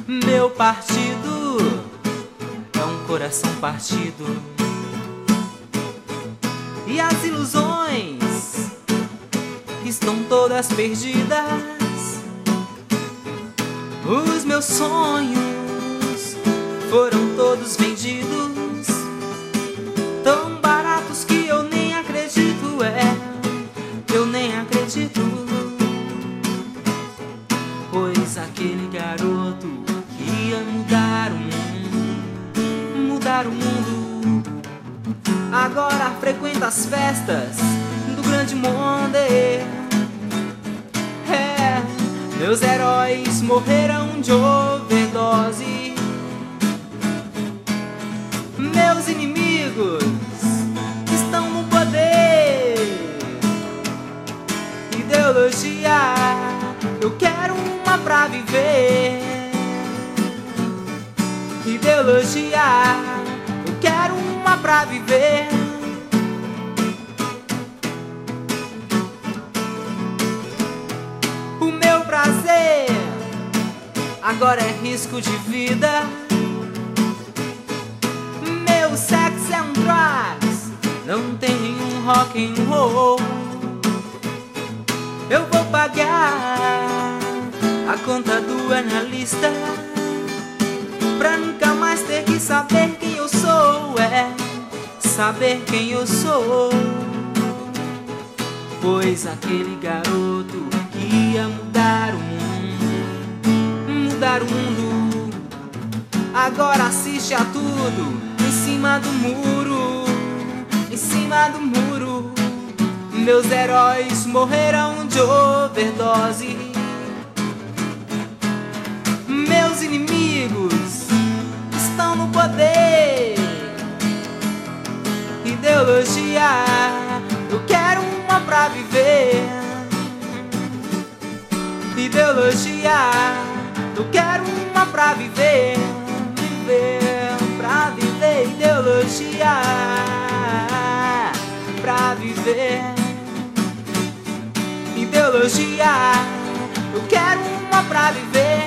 Meu partido é um coração partido, e as ilusões estão todas perdidas. Os meus sonhos foram todos vendidos, tão baratos que eu nem acredito, eu nem acredito. Pois aquele garoto que ia mudar o mundo, agora frequenta as festas do grande monde. Meus heróis morreram de overdose. Meus inimigos estão no poder. Ideologia, eu quero uma pra viver. Ideologia, eu quero uma pra viver. O meu prazer agora é risco de vida. Meu sexo é um drugs, não tem nenhum rock and roll. Eu vou pagar a conta do analista pra nunca mais ter que saber quem eu sou, saber quem eu sou. Pois aquele garoto que ia mudar o mundo, agora assiste a tudo em cima do muro, em cima do muro. Meus heróis morreram de overdose. Meus inimigos estão no poder. Ideologia, eu quero uma pra viver. Ideologia, eu quero uma pra viver. Viver, pra viver. Ideologia, pra viver. Ideologia, eu quero uma pra viver.